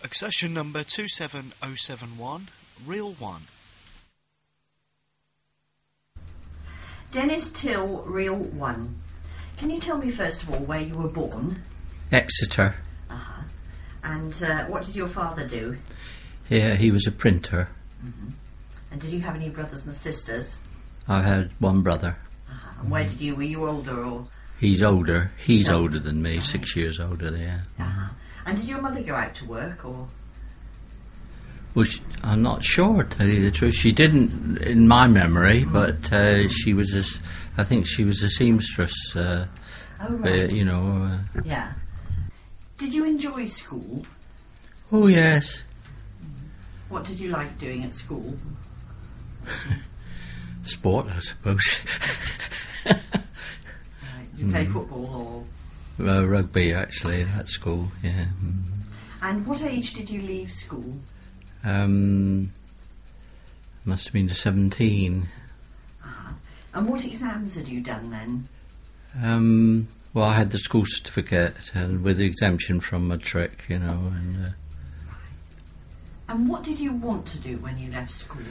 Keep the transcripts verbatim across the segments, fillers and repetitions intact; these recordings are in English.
Accession number two seven oh seven one, Reel one. Dennis Till, Reel one. Can you tell me first of all where you were born? Exeter. Uh-huh. And uh, what did your father do? Yeah, he was a printer. Mm-hmm. And did you have any brothers and sisters? I had one brother. Uh-huh. And where did you, were you older or? He's older. He's So- older than me, Right. six years older, yeah. Uh-huh. And did your mother go out to work or? Well, she, I'm not sure, to tell you the truth. She didn't, in my memory, but uh, she was a, s- I think she was a seamstress, uh, Oh, uh, right. you know. Uh, Yeah. Did you enjoy school? oh, yes. What did you like doing at school? Sport, I suppose. Right. Did you play Mhm. football or? uh, rugby, actually, at school, yeah. Mm. And what age did you leave school? Um, must have been seventeen. Uh-huh. And what exams had you done then? Um, well, I had the school certificate and with exemption from matric, you know, and uh, And what did you want to do when you left school?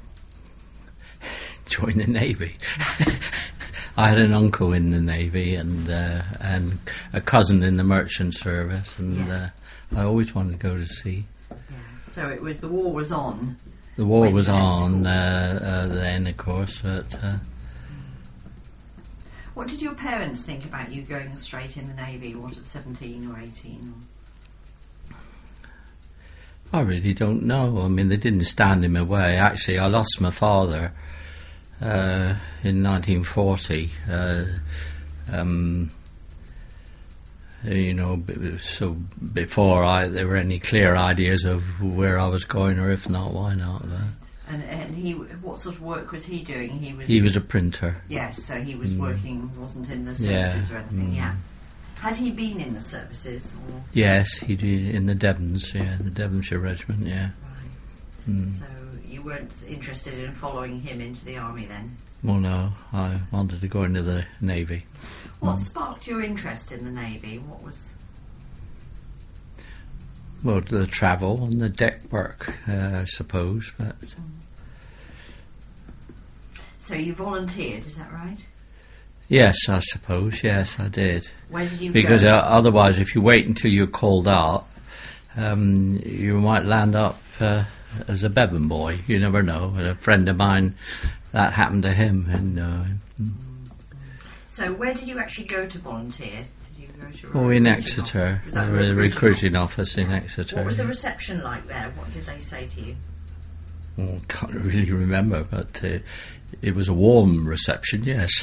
join the Navy. I had an uncle in the Navy and uh, and a cousin in the merchant service, and Yeah. uh, I always wanted to go to sea. Yeah. So it was the war was on. The war When was you left on school. uh, uh, then, of course, but uh, What did your parents think about you going straight in the Navy? What, at seventeen or eighteen? I really don't know. I mean, they didn't stand in my way. Actually, I lost my father uh, in nineteen forty. Uh, um, you know, b- so before I there were any clear ideas of where I was going, or if not, why not? But And and he, what sort of work was he doing? He was. he was a printer. Yes, so he was Mm. working, wasn't in the Yeah, services or anything. mm. Yeah. Had he been in the services or? Yes, he did in the Devons, yeah, the Devonshire Regiment, yeah. Right. Mm. So you weren't interested in following him into the army then? Well, no, I wanted to go into the Navy. What Mm. sparked your interest in the Navy? What was? Well, the travel and the deck work, uh, I suppose, but So you volunteered, is that right? yes, I suppose, yes, I did. Where did you Because go? uh, otherwise, if you wait until you're called up, um, you might land up uh, as a Bevan boy. You never know. And a friend of mine, that happened to him. And uh, So where did you actually go to volunteer? Did you go to? a oh, in recruiting Exeter, office? Was that the a recruiting recruiting office in Exeter. What was the yeah. reception like there? What did they say to you? Oh, can't really remember, but uh, it was a warm reception. Yes.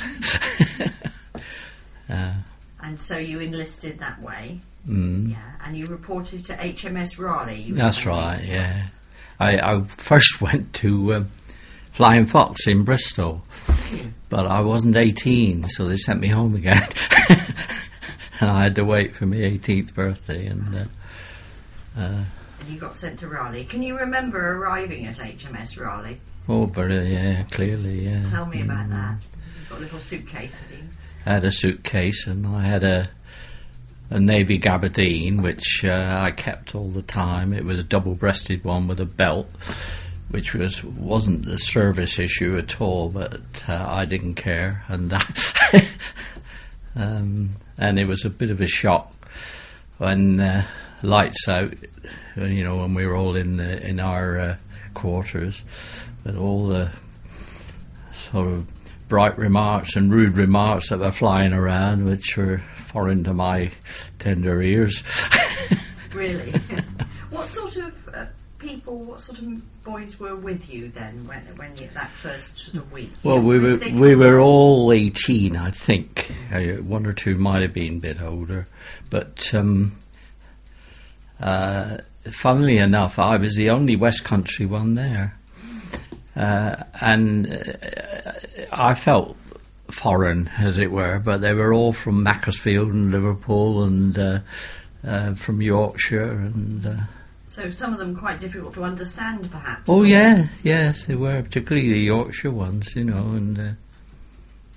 uh, And so you enlisted that way, mm. yeah. And you reported to H M S Raleigh. You were That's saying? right, yeah. I, I first went to um, Flying Fox in Bristol, but I wasn't eighteen, so they sent me home again. And I had to wait for my eighteenth birthday. And uh, uh, And you got sent to Raleigh. Can you remember arriving at H M S Raleigh? oh, very, yeah, clearly, yeah. Tell me about Mm. that. You've got a little suitcase, have you? I had a suitcase, and I had a a Navy gabardine, which uh, I kept all the time. It was a double-breasted one with a belt, which was wasn't a service issue at all, but uh, I didn't care, and that, um, and it was a bit of a shock when uh, lights out, you know, when we were all in the in our uh, quarters, but all the sort of bright remarks and rude remarks that were flying around, which were foreign to my tender ears. Really? What sort of uh, people, what sort of boys were with you then, when when you, that first sort of week? Well, we were we were all eighteen, I think. Uh, one or two might have been a bit older, but um, uh, funnily enough, I was the only West Country one there, uh, and uh, I felt foreign, as it were. But they were all from Macclesfield and Liverpool and uh, uh, from Yorkshire and. Uh, So some of them quite difficult to understand, perhaps. Oh yeah, yes, they were, particularly the Yorkshire ones, you know, and uh,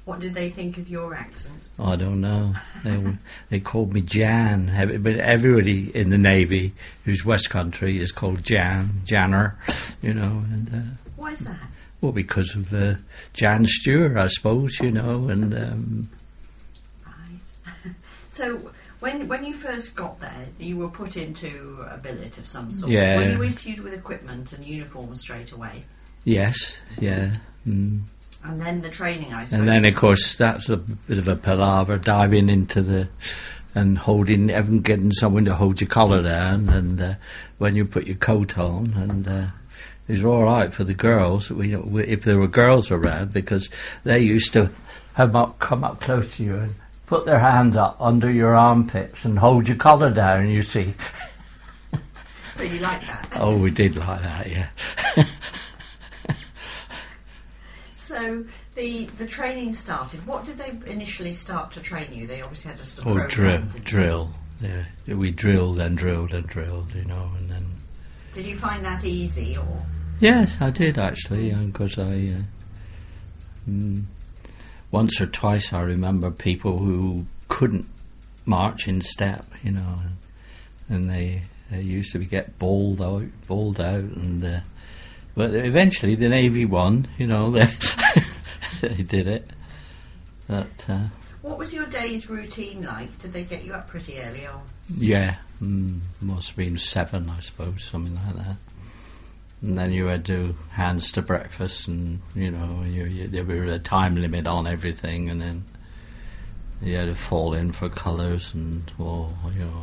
What did they think of your accent? I don't know. They were, they called me Jan, Every- but everybody in the Navy who's West Country is called Jan, Janner, you know. And uh, Why is that? well, because of the Jan Stewart, I suppose, you know, and. Um, Right. So when when you first got there, you were put into a billet of some sort. Yeah. Were you issued with equipment and uniform straight away? yes, yeah. Mm. And then the training, I suppose. And then, of course, that's a bit of a palaver, diving into the and holding, even getting someone to hold your collar down, and uh, when you put your coat on, and uh, it was all right for the girls. We, we, if there were girls around, because they used to have up, come up close to you and put their hands up under your armpits and hold your collar down. You see. So you like that? Oh, we did like that, yeah. So the the training started. What did they initially start to train you? They obviously had a sort of Oh, program, drill, didn't they? drill. Yeah, we drilled and drilled and drilled, you know, and then. Did you find that easy, or? Yes, I did actually, because I. Uh, mm, once or twice I remember people who couldn't march in step, you know, and, and they, they used to be get bawled out, bawled out, and. Uh, But eventually the Navy won, you know, they, they did it. But, uh, What was your day's routine like? Did they get you up pretty early on? yeah, mm, must have been seven, I suppose, something like that. And then you had to hands to breakfast, and, you know, you, you, there was a time limit on everything, and then you had to fall in for colours, and, well, you know...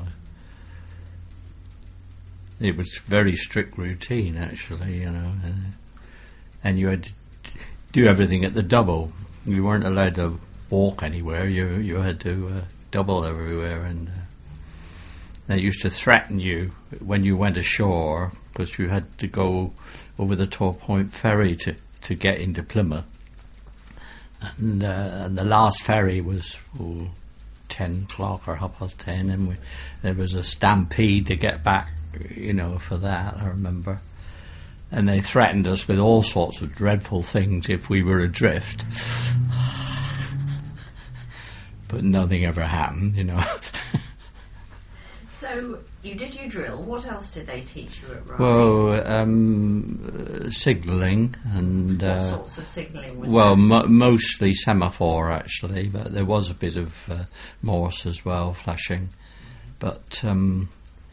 It was very strict routine, actually, you know, uh, and you had to do everything at the double. You weren't allowed to walk anywhere. You you had to uh, double everywhere, and uh, they used to threaten you when you went ashore, because you had to go over the Tor Point ferry to, to get into Plymouth, and, uh, and the last ferry was oh, ten o'clock or half past ten, and we, there was a stampede to get back. You know, for that, I remember. And they threatened us with all sorts of dreadful things if we were adrift. But nothing ever happened, you know. So, you did your drill. What else did they teach you at Raleigh? Well, um, uh, signalling and... What Uh, sorts of signalling was well, there? mo- mostly semaphore, actually, but there was a bit of uh, Morse as well, flashing. But... Um,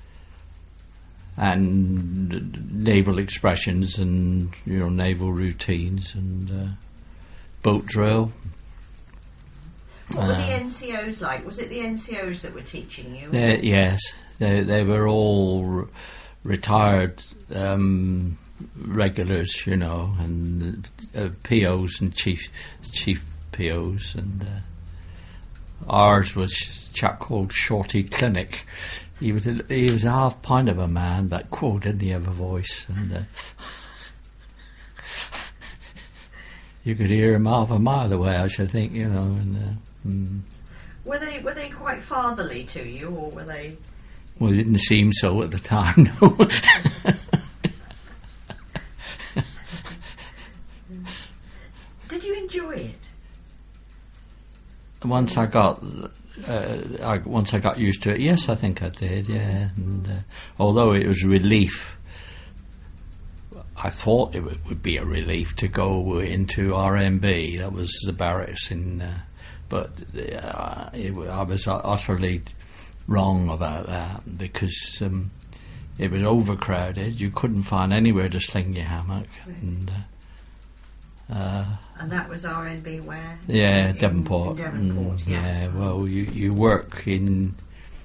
and naval expressions and, you know, naval routines and uh, boat drill. What were uh, the N C Os like? Was it the N C Os that were teaching you? They, yes, they they were all re- retired um, regulars, you know, and uh, P Os and chief chief P Os, and uh, ours was a chap called Shorty Clinic. He was a, he was a half pint of a man, but cool, didn't he have a voice? And uh, you could hear him half a mile away, I should think, you know. And uh, mm. Were they were they quite fatherly to you, or were they? Well, it didn't seem so at the time, no. Did you enjoy it? Once I got, uh, I, once I got used to it, yes, I think I did, yeah. And uh, although it was a relief, I thought it would, would be a relief to go into R M B. That was the barracks in, uh, but uh, it, I was utterly wrong about that, because um, it was overcrowded. You couldn't find anywhere to sling your hammock, and. Uh, uh, And that was R N B where? Yeah, in, Devonport. In Devonport, Mm, yeah. yeah, well, you, you work in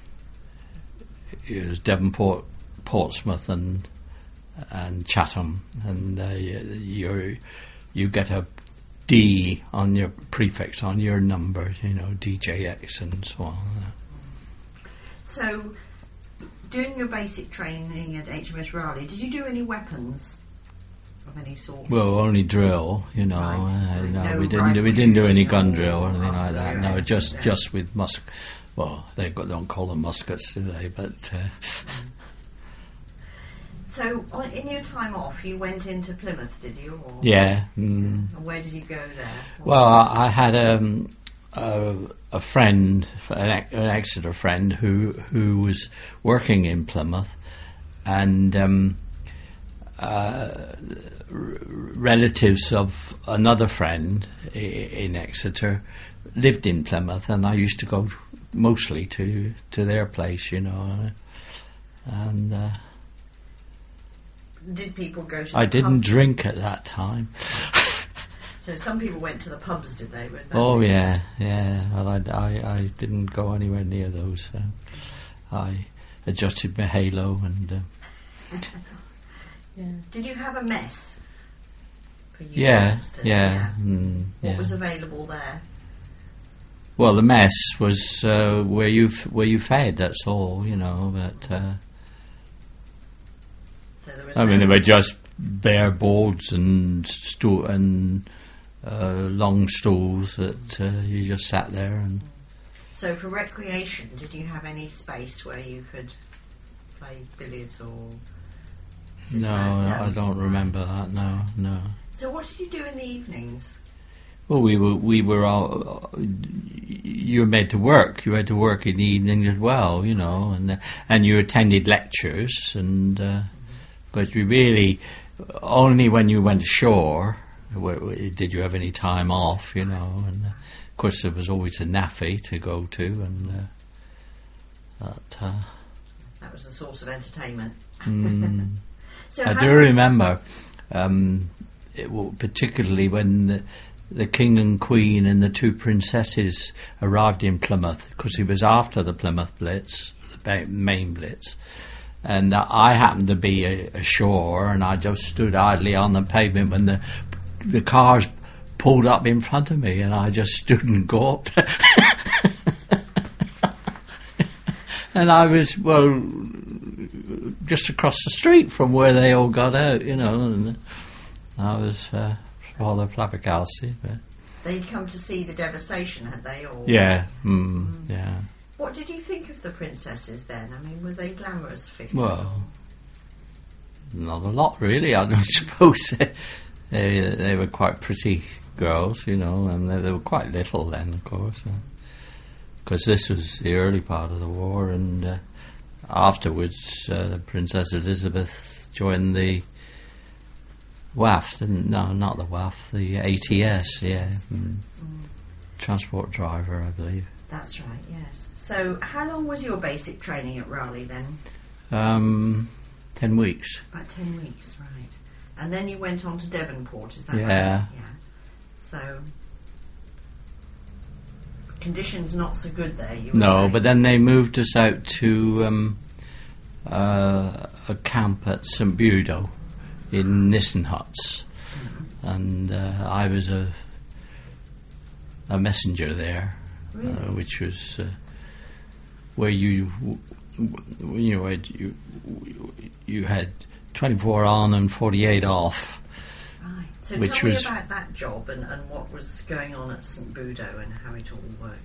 it was Devonport, Portsmouth, and and Chatham, and uh, you you get a D on your prefix on your number, you know, D J X and so on. So, doing your basic training at H M S Raleigh, did you do any weapons of any sort? Well, only drill, you know. Right. Uh, no, No we didn't. Do, we rifle didn't do any shooting gun or drill or anything like that. artillery No, or just anything, just with musk. Well, they got, don't call them muskets, do they? But uh, So, on, in your time off, you went into Plymouth, did you? Or Yeah. Mm. And where did you go there? What Well, I, I had um, a, a friend, an, Ex- an Exeter friend, who who was working in Plymouth, and um, uh, r- relatives of another friend I- in Exeter lived in Plymouth, and I used to go mostly to to their place, you know, and uh, Did people go to I the didn't pub? drink at that time. So some people went to the pubs, did they? Was that Oh it? yeah, yeah. Well, I, I, I didn't go anywhere near those. So I adjusted my halo and uh, Yeah. Did you have a mess? For you yeah, youngsters? yeah, mm, What yeah. was available there? Well, the mess was uh, where you f- where you fed. That's all, you know. But uh, So there was I mean, no- they were just bare boards and stool and uh, long stools that uh, you just sat there and. So for recreation, did you have any space where you could play billiards or? sit No, around? I don't remember that. No, no. So what did you do in the evenings? Well, we were we were all. You were made to work. You had to work in the evening as well, you know, and uh, and you attended lectures, and uh, but you really only when you went ashore where, where, did you have any time off, you know. And uh, of course, there was always a naffy to go to, and uh, that. Uh, That was a source of entertainment. mm, So I how do many- remember, um, it, w- particularly when the, the King and Queen and the two princesses arrived in Plymouth, because it was after the Plymouth Blitz, the ba- main Blitz, and uh, I happened to be a, ashore, and I just stood idly on the pavement when the the cars pulled up in front of me, and I just stood and gawped. And I was, well, just across the street from where they all got out, you know, and I was uh, rather flabbergasted. But They'd come to see the devastation, had they? Or yeah, mm, yeah. What did you think of the princesses then? I mean, were they glamorous figures? Well, not a lot really. I don't suppose they they were quite pretty girls, you know, and they, they were quite little then, of course, because this was the early part of the war, and uh, afterwards, uh, Princess Elizabeth joined the W A F, didn't? No, not the W A F, the A T S, yeah, mm. Mm, transport driver, I believe. that's right. Yes. So, how long was your basic training at Raleigh then? Um, ten weeks. About ten weeks, right? And then you went on to Devonport, is that Yeah. right? Yeah. So, conditions not so good there. You were No, saying. but then they moved us out to um, uh, a camp at St Budo in Nissen Huts, and uh, I was a a messenger there, Really? uh, which was uh, where you w- you know had, you you had twenty-four on and forty-eight off. Right. So which tell was- me about that job and, and what was going on at St Budo and how it all worked.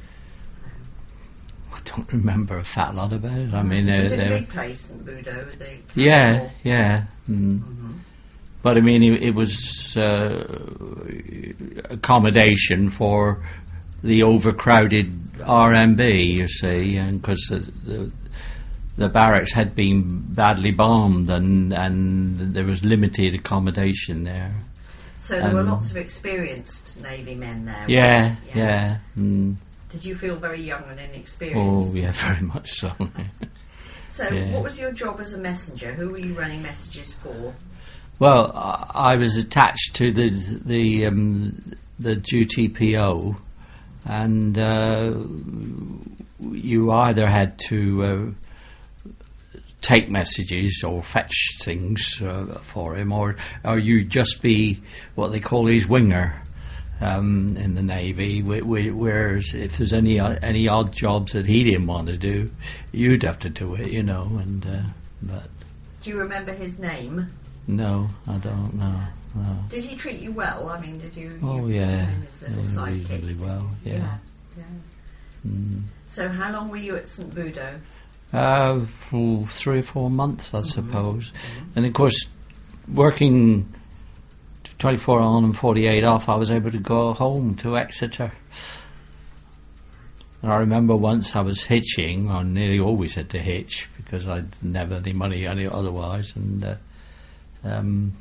I don't remember a fat lot about it. I mean, was they, it a they big place, St Budo? The yeah, yeah. Mm. Mm-hmm. But I mean, it, it was uh, accommodation for the overcrowded R M B, you see, and because the, the the barracks had been badly bombed, and and there was limited accommodation there. So there were Um, lots of experienced Navy men there. Yeah, weren't there? yeah. Mm. Did you feel very young and inexperienced? Oh, yeah, very much so. So yeah. what was your job as a messenger? Who were you running messages for? Well, I I was attached to the the um, the duty P O, and uh, you either had to uh, take messages or fetch things uh, for him, or or you just be what they call his winger um, in the Navy. wh- wh- Whereas if there's any o- any odd jobs that he didn't want to do, you'd have to do it, you know. And uh, but Do you remember his name? no, I don't know. No. Did he treat you well? I mean, did you? Oh you yeah, became his little yeah, sidekick? reasonably well. Yeah. Yeah. yeah. Mm. So how long were you at St Budo? Uh, for three or four months, I suppose. And of course, working twenty-four on and forty-eight off, I was able to go home to Exeter. And I remember once I was hitching, I nearly always had to hitch because I didn't have any money any otherwise, and uh, um,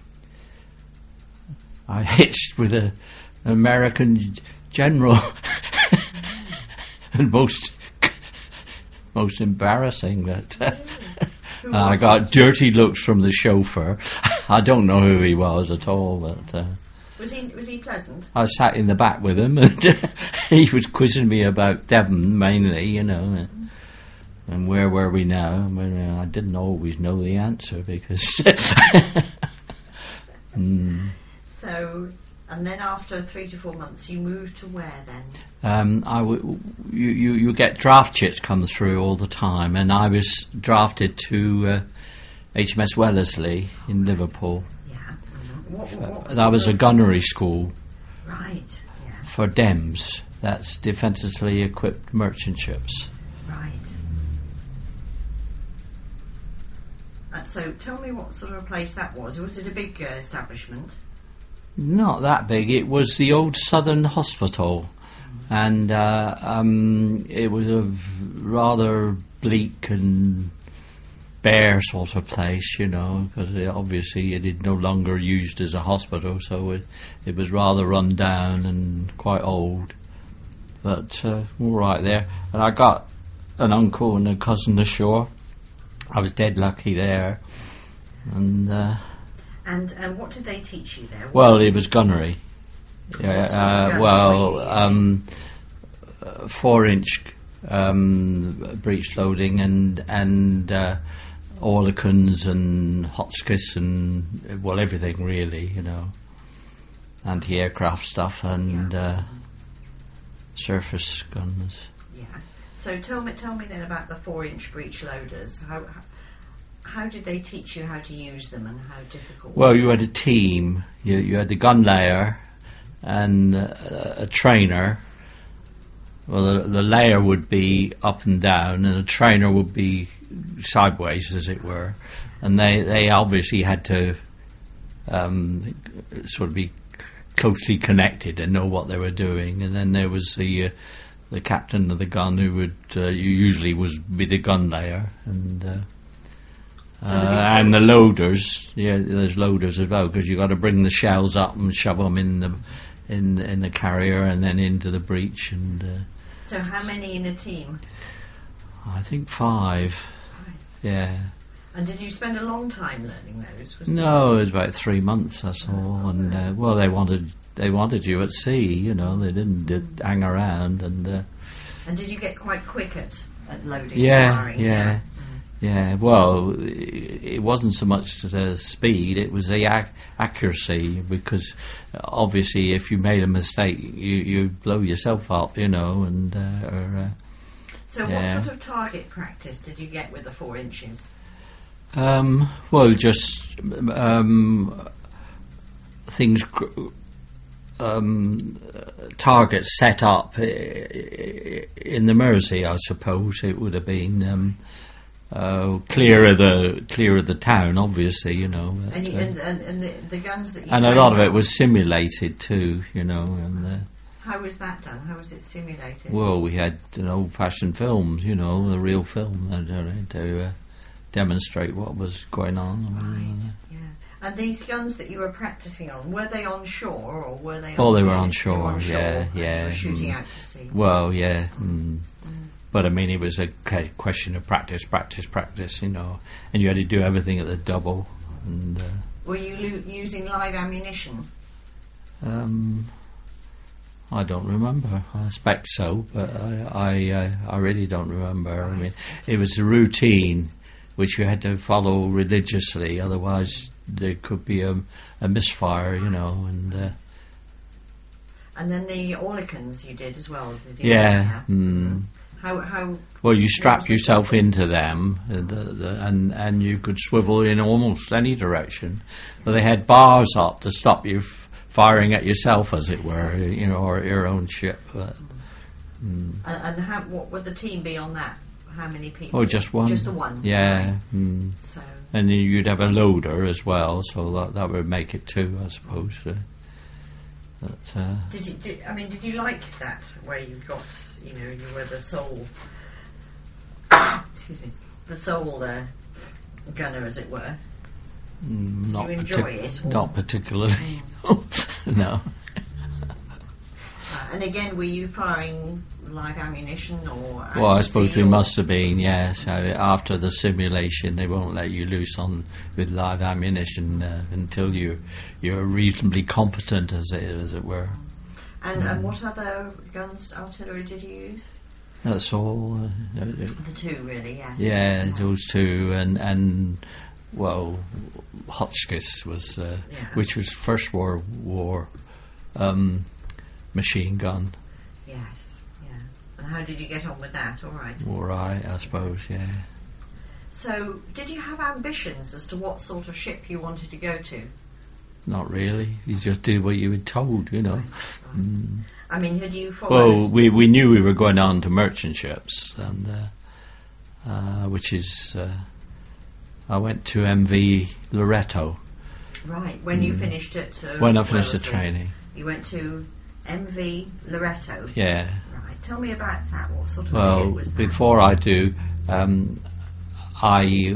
I hitched with a, an American g- general, and most most embarrassing that uh, Who I was got it? dirty looks from the chauffeur. I don't know who he was at all, but uh, Was he was he pleasant? I sat in the back with him, and he was quizzing me about Devon mainly, you know, and, and where were we now? Well, uh, I didn't always know the answer because. mm. So, and then after three to four months, you moved to where then? Um, I w- you, you you get draft chits come through all the time, and I was drafted to uh, H M S Wellesley in Liverpool. Yeah. Mhm. What, what, what Uh, that was a the- gunnery school Right. Yeah. for D E M S. That's defensively equipped merchant ships. Right. Uh, so, tell me what sort of a place that was. Was it a big uh, establishment? Not that big. It was the old Southern Hospital, and uh, um, it was a v- rather bleak and bare sort of place, you know, because it, obviously it is no longer used as a hospital, so it, it was rather run down and quite old. But uh, all right there, and I got an uncle and a cousin ashore. I was dead lucky there, and. Uh, And and what did they teach you there? What Well, it was gunnery. Yeah, What sort of uh, guns well, were you um, uh, four-inch um, breech loading and and uh, Oerlikons and Hotchkiss and uh, well, everything really, you know, anti-aircraft stuff and uh, surface guns. Yeah. So tell me tell me then about the four-inch breech loaders. How how, how did they teach you how to use them and how difficult? Well, were you they? had a team. You you had the gun layer and uh, a trainer. Well, the, the layer would be up and down, and the trainer would be sideways, as it were. And they, they obviously had to um, sort of be closely connected and know what they were doing. And then there was the uh, the captain of the gun who would uh, usually was be the gun layer, and uh, So the uh, and the loaders. Yeah, there's loaders as well because you got to bring the shells up and shove them in the in in the carrier and then into the breech. And uh, So how many in a team? I think five. Right. Yeah. And did you spend a long time learning those? Was No, it was about three months or so, and uh, well, they wanted they wanted you at sea, you know. They didn't did hang around, and uh, And did you get quite quick at, at loading yeah, and firing? yeah, Mm. yeah. Well, it, it wasn't so much the speed; it was the ac- accuracy, because uh, obviously, if you made a mistake, you you blow yourself up, you know, and uh, or, uh, So Yeah. what sort of target practice did you get with the four inches? Um, well, just um, things, gr- um, targets set up i- in the Mersey, I suppose it would have been um, uh, clear of the clear of the town, obviously, you know. but, And, you, uh, and, and, and the, the guns that you and a trained lot of it on, was simulated too, you know. And uh, how was that done? How was it simulated? well, we had you know, old-fashioned films, you know, the real film uh, to uh, demonstrate what was going on. I mean, Right. Yeah. And these guns that you were practicing on, were they on shore or were they? Oh, on they were land? on They shore, were on yeah, shore, and yeah, you were shooting mm. out to sea. Well, yeah, mm. Mm. But I mean, it was a ca- question of practice, practice, practice, you know, and you had to do everything at the double. And uh, Were you lo- using live ammunition? um, I don't remember. I expect so, but I, I, uh, I really don't remember. I mean, it was a routine which you had to follow religiously, otherwise there could be a, a misfire, you know, and. Uh, And then the Oerlikons you did as well. Did you? yeah. Mm. How how Well, you was strap the yourself system? into them, uh, the, the, and and you could swivel in almost any direction. But they had bars up to stop you f- firing at yourself, as it were, you know, or your own ship. But, mm. And, and how what would the team be on that? how many people? Oh, just one. Just the one. Yeah. Mm. So. And then you'd have a loader as well, so that that would make it two, I suppose. Uh, but, uh, did you? Did, I mean, did you like that where you got, you know, you were the sole, excuse me, the sole uh, gunner, as it were? mm, Did not you enjoy partic- it? Or? Not particularly. No. Uh, and again, were you firing live ammunition or? Well, I suppose we or? must have been, yes. Uh, after the simulation, they won't let you loose on with live ammunition uh, until you you're reasonably competent, as it as it were. And, Mm. and what other guns, artillery, did you use? That's all. Uh, uh, The two, really, yes. yeah, those two, and and well, Hotchkiss was, uh, Yeah. which was First World War um, machine gun. Yes, yeah. And how did you get on with that? All right. All right, I suppose, yeah. So, did you have ambitions as to what sort of ship you wanted to go to? Not really. You just did what you were told, you know. Right, right. Mm. I mean, had you followed? Well, we we knew we were going on to merchant ships, and uh, uh, which is uh, I went to M V Loretto Right, when you Mm. finished at... Uh, when I finished the Wellesley, training. You went to M V Loretto. Yeah. Right, tell me about that. What sort of ship Well, was that? before I do, um, I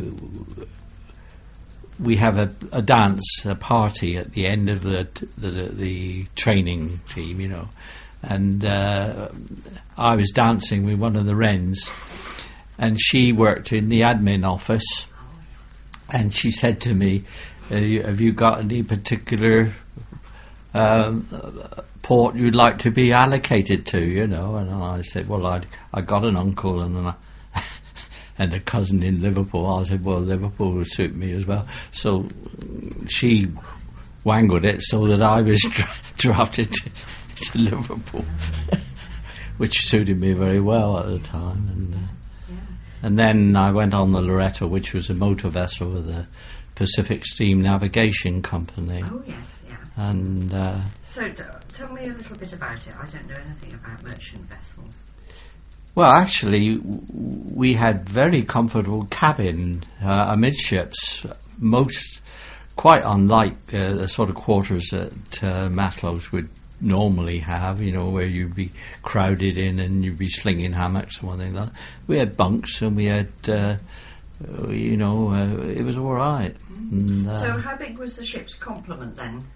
we have a, a dance, a party at the end of the t- the, the training team, you know, and uh, I was dancing with one of the Wrens, and she worked in the admin office, and she said to me, uh, "Have you got any particular um, port you'd like to be allocated to?" You know, and I said, "Well, I I got an uncle and an, and a cousin in Liverpool." I said, "Well, Liverpool would suit me as well." So she wangled it so that I was dra- drafted to, to Liverpool, which suited me very well at the time. And uh, Yeah. and then I went on the Loretto, which was a motor vessel of the Pacific Steam Navigation Company. Oh, yes, yeah. And uh, So, d- tell me a little bit about it. I don't know anything about merchant vessels. well, actually, w- we had very comfortable cabin uh, amidships, most quite unlike uh, the sort of quarters that uh, Matlows would normally have, you know, where you'd be crowded in and you'd be slinging hammocks and one thing like that. We had bunks and we had, uh, uh, you know, uh, it was all right. And, uh, So, how big was the ship's complement then?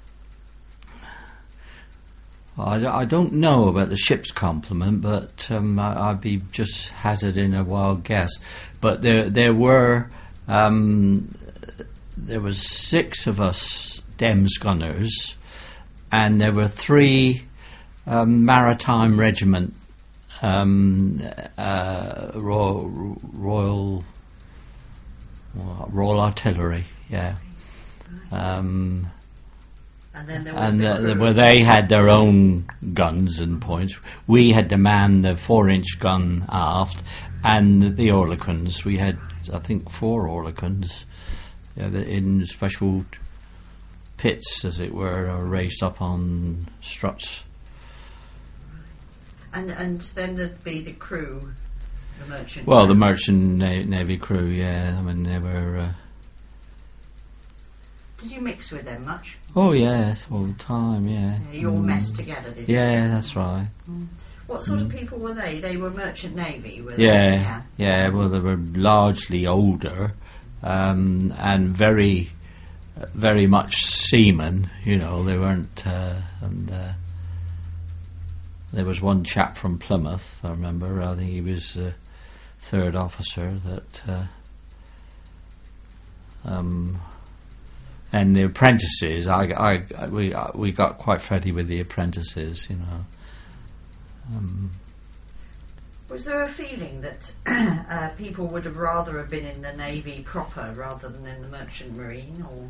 I, d- I don't know about the ship's complement, but um, I, I'd be just hazarding a wild guess. But there, there were, um, there was six of us Dems gunners, and there were three um, maritime regiment, um, uh, Royal, Royal, Royal Artillery, yeah. Um, And then there was and the uh, crew. well, they had their own guns and points. We had to man the four-inch gun aft, and the Orlicans. We had, I think, four Orlicans yeah, the- in special pits, as it were, uh, raised up on struts. And, and then there'd be the crew, the merchant. Well, the crew. merchant na- navy crew, yeah. I mean, they were. Uh, Did you mix with them much? oh yes, all the time, yeah. Yeah, you all Mm. messed together, did you? Yeah, that's right. What sort Mm. of people were they? They were merchant navy, were they? Yeah, yeah. Well, they were largely older, um, and very, uh, very much seamen. You know, they weren't. Uh, and uh, there was one chap from Plymouth. I remember. I think he was the third officer. That. Uh, um, and the apprentices. I, I, I we, uh, we got quite friendly with the apprentices. You know. Um, Was there a feeling that uh, people would have rather have been in the navy proper rather than in the merchant marine, or?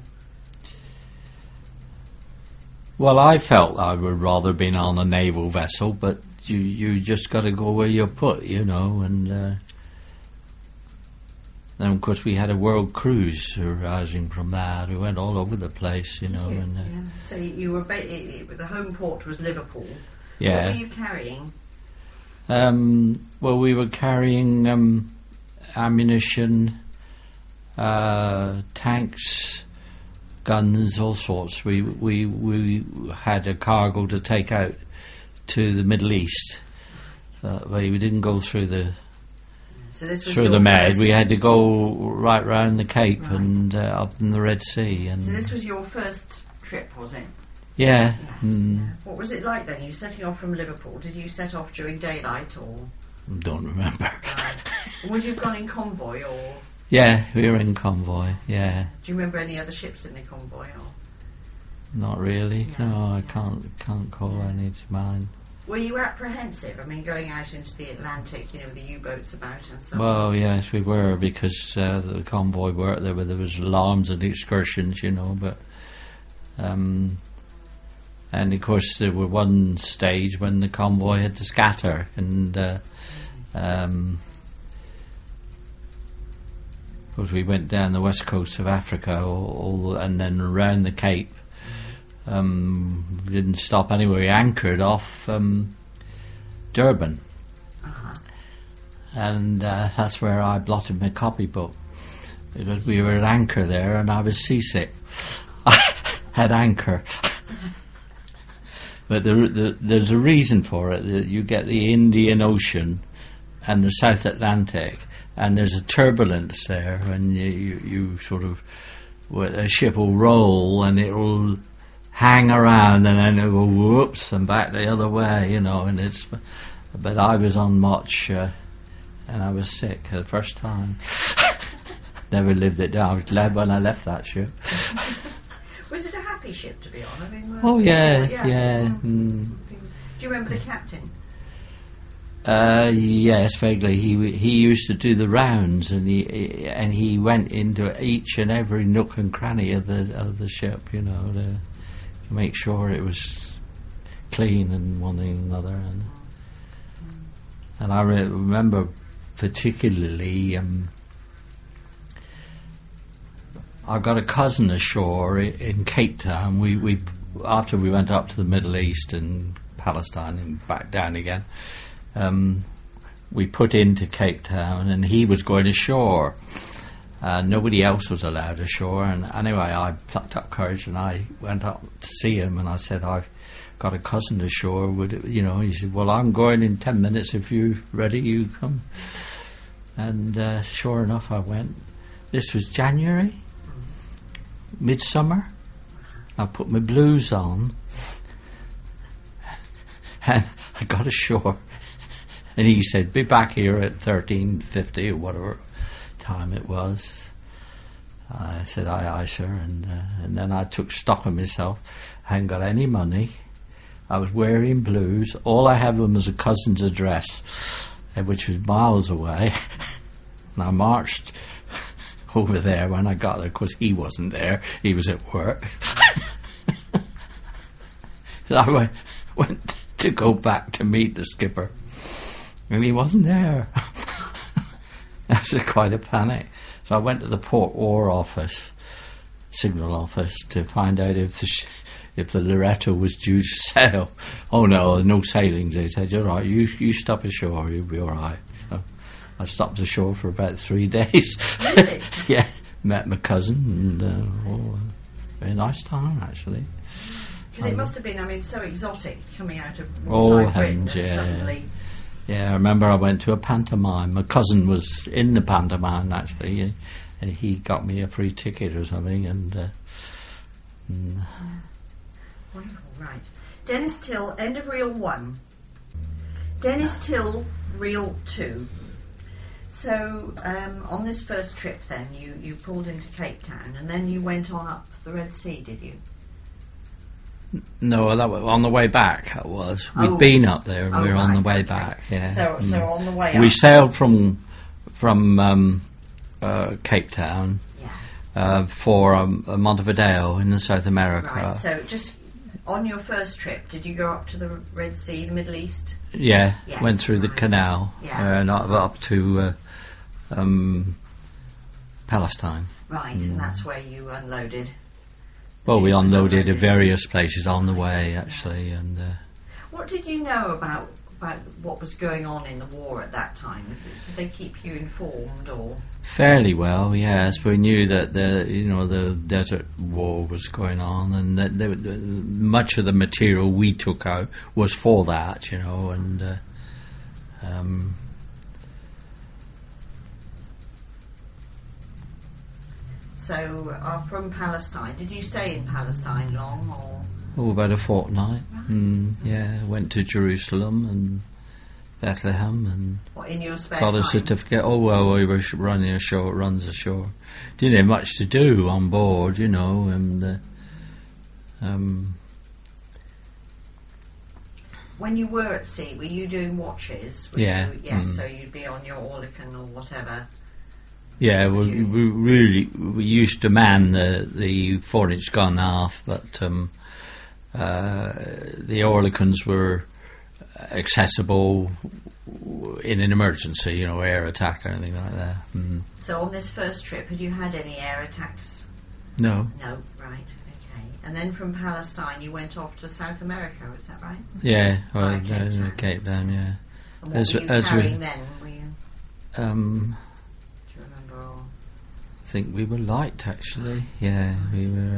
Well, I felt I would rather been on a naval vessel, but you you just got to go where you're put, you know. And uh, then, of course, we had a world cruise arising from that. We went all over the place, you know. Yeah, And uh, yeah. So you were ba- it, it, the home port was Liverpool. yeah. What were you carrying? Um, well, we were carrying um, ammunition, uh, tanks, guns, all sorts. We we we had a cargo to take out to the Middle East. Uh, we didn't go through the So this was through your the Med. first- We had to go right round the Cape Right. and uh, up in the Red Sea. And So this was your first trip, was it? yeah. Yeah. Mm, What was it like then? You were setting off from Liverpool. Did you set off during daylight or? don't remember. Right. Would you have gone in convoy or? Yeah, we were in convoy. Yeah, Do you remember any other ships in the convoy or? not really. No. No, I can't can't call any to mind. Were you apprehensive? I mean, going out into the Atlantic, you know, with the U-boats about and so on. Well, yes, we were, because uh, the convoy were there. Were, there was alarms and excursions, you know. But um, and of course there were one stage when the convoy had to scatter, and uh, um, of course we went down the west coast of Africa, all, all, and then around the Cape. Um, we didn't stop anywhere. We anchored off um, Durban. Uh-huh. And uh, that's where I blotted my copybook, because we were at anchor there and I was seasick. I had anchor. But the, the, there's a reason for it. That you get the Indian Ocean and the South Atlantic, and there's a turbulence there, and you, you, you sort of, well, a ship will roll and it will hang around and then it will go whoops and back the other way, you know. And it's, but I was on watch. Uh, And I was sick the first time. Never lived it down. I was glad when I left that ship. Was it a happy ship to be on? I mean, were- Oh yeah, yeah. yeah. Mm. Mm. Do you remember the captain? Uh, yes, vaguely. He he used to do the rounds, and he and he went into each and every nook and cranny of the of the ship, you know, to, to make sure it was clean and one thing and another. And and I re- remember. Particularly, um, I got a cousin ashore in, in Cape Town. We, we after we went up to the Middle East and Palestine and back down again, um, we put into Cape Town, and he was going ashore. Uh, nobody else was allowed ashore, and anyway, I plucked up courage and I went up to see him, and I said, "I've got a cousin ashore, would it, you know?" He said, "Well, I'm going in ten minutes. If you're ready, you come." And uh, sure enough, I went. This was January, midsummer. I put my blues on, and I got ashore. And he said, "Be back here at thirteen fifty or whatever time it was." I said, "Aye, aye, sir." And uh, and then I took stock of myself. I hadn't got any money. I was wearing blues. All I had was a cousin's address, uh, which was miles away. And I marched over there. When I got there, of course, he wasn't there. He was at work. So I went, went to go back to meet the skipper, and he wasn't there. That was quite a panic. So I went to the Port War office, signal office, to find out if the sh- if the Loretto was due to sail. "Oh no, no sailings." They said, "You're right. You you stop ashore. You'll be all right." So I stopped ashore for about three days. Really? Yeah, met my cousin, and uh, oh, very nice time actually. Because it Um, must have been, I mean, so exotic coming out of Oh, wartime Britain heavens, and yeah. suddenly. Yeah, I remember I went to a pantomime. My cousin was in the pantomime actually, and, and he got me a free ticket or something. And, uh, and Wonderful, right. Dennis Till, end of reel one. Dennis Till, reel two. So, um, on this first trip then, you, you pulled into Cape Town, and then you went on up the Red Sea, did you? no, that was on the way back. It was. We'd Oh. been up there, and Oh, we were on the right, way okay. back. Yeah. So, Mm. so on the way we up. sailed from from um, uh, Cape Town Yeah. uh, for um, Montevideo in South America. Right, so just on your first trip, did you go up to the Red Sea, the Middle East? Yeah, Yes, went through the right. canal Yeah. uh, and up, up to uh, um, Palestine. Right, Mm. and that's where you unloaded. Well, we It was unloaded at unloaded. various places on the way, actually, and uh, What did you know about about what was going on in the war at that time? Did, did they keep you informed, or? Fairly well, yes. We knew that the you know the Desert War was going on, and that the, the, much of the material we took out was for that, you know, and. Uh, um, So, uh, from Palestine, did you stay in Palestine long, or? Oh, about a fortnight. Mm, yeah, went to Jerusalem and Bethlehem and What, in your spare got time? a certificate. Oh well, we were sh- running ashore, runs ashore. Didn't have much to do on board, you know, and uh, um, When you were at sea, were you doing watches? Were Yeah, You, yes, mm. so you'd be on your Oerlikon or whatever. yeah, we, you? we really we used to man the the four inch gun aft, but um, uh, the Oerlikons were accessible in an emergency, you know, air attack or anything like that. Mm. So on this first trip, had you had any air attacks? No. No, right, okay. And then from Palestine, you went off to South America, is that right? Yeah, well, Right, Cape uh, Town. Cape Town, yeah. And what As- were you as we- carrying then? Were you, Um, do you remember? Or? I think we were light, actually. Yeah, we were. Uh,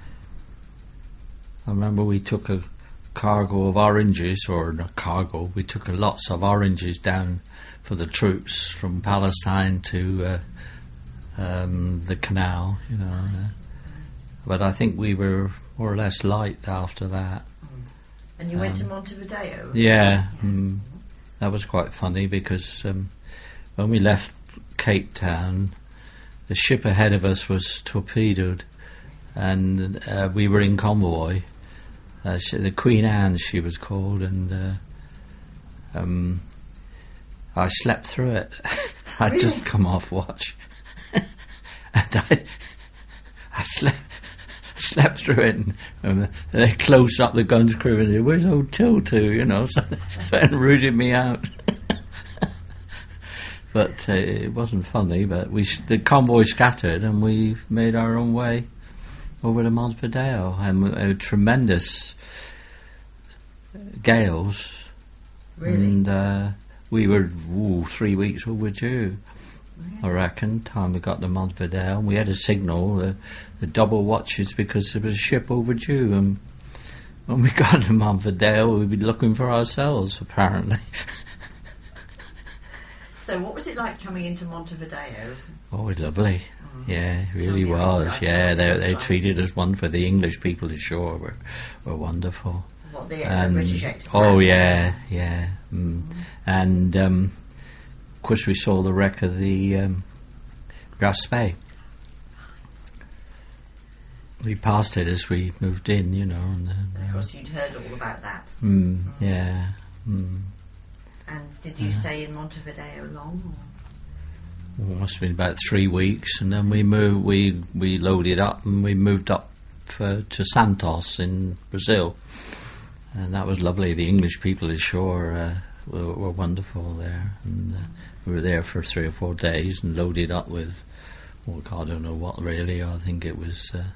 I remember we took a cargo of oranges, or not cargo, we took a lots of oranges down for the troops from Palestine to uh, um, the canal, you know. Uh, but I think we were more or less light after that. And you went to Um, Montevideo? Yeah, mm, that was quite funny because um, when we left Cape Town, the ship ahead of us was torpedoed, and uh, we were in convoy. Uh, she, the Queen Anne, she was called, and uh, um, I slept through it. I'd Really? just come off watch, and I, I slept. Slept through it, and, um, they closed up the guns crew and said, "Where's old Till to?" You know, so and rooted me out. But uh, it wasn't funny. But we sh- the convoy scattered, and we made our own way over to Montevideo, and uh, tremendous gales. Really? And uh, we were ooh, three weeks overdue. I reckon, time we got to Montevideo, and we had a signal, the, the double watches, because there was a ship overdue, and when we got to Montevideo, we'd be looking for ourselves, apparently. So what was it like coming into Montevideo? Oh, lovely. Mm. Yeah, it Tell really me about was. that. Yeah, What they it they was like. treated us wonderful. The English people ashore were were wonderful. What, the, the And- British Express? oh yeah, yeah. Mm. And um, of course, we saw the wreck of the um, Raspe. We passed it as we moved in, you know. And, Of uh, course, you'd heard all about that. mm, yeah. Mm. And did you Yeah. stay in Montevideo long? Or? Well, must have been about three weeks, and then we moved. We we loaded up and we moved up uh, to Santos in Brazil, and that was lovely. The English people ashore uh, were, were wonderful there, and uh, we were there for three or four days and loaded up with, oh God, I don't know what really. I think it was. Uh,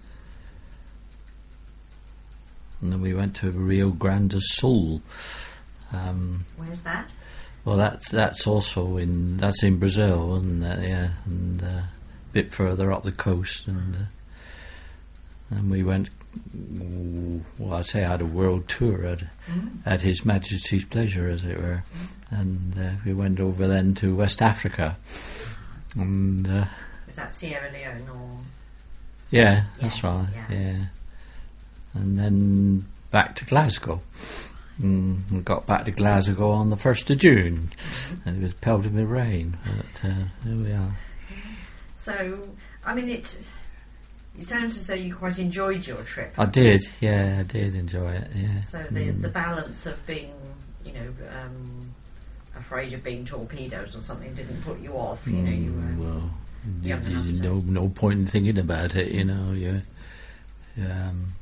and then we went to Rio Grande do Sul. Um, Where's that? Well, that's that's also in that's in Brazil, and uh, yeah, and uh, a bit further up the coast, and uh, and we went. Well, I'd say I had a world tour at Mm. at His Majesty's pleasure, as it were, and uh, we went over then to West Africa, and uh, Was that Sierra Leone or? yeah, that's Yes, right, yeah. yeah, and then back to Glasgow. Mm, we got back to Glasgow on the first of June, Mm-hmm. and it was pelting with rain. But uh, here we are. So, I mean, it. It sounds as though you quite enjoyed your trip. I did, yeah, I did enjoy it. Yeah. So the Mm. the balance of being, you know, um, afraid of being torpedoed or something didn't put you off. You know, you Mm, were. well, young there's enough to- no no point in thinking about it, you know. You, um,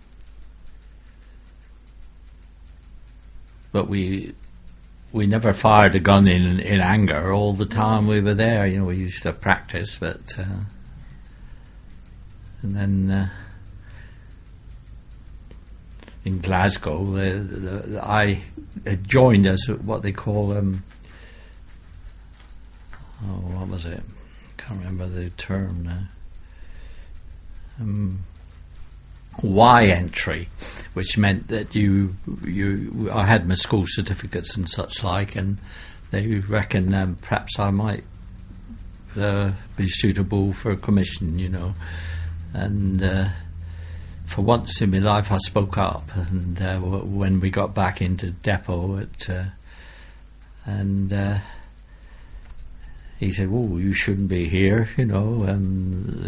but we we never fired a gun in in anger all the time we were there. You know, we used to practice, but uh, and then uh, in Glasgow. The, the, the, I had joined as what they call um, oh, what was it? Can't remember the term now. Um, Y entry, which meant that you you I had my school certificates and such like, and they reckon um, perhaps I might uh, be suitable for a commission, you know. And uh, for once in my life, I spoke up. And uh, w- when we got back into depot, at, uh, and uh, he said, "Oh, you shouldn't be here," you know. And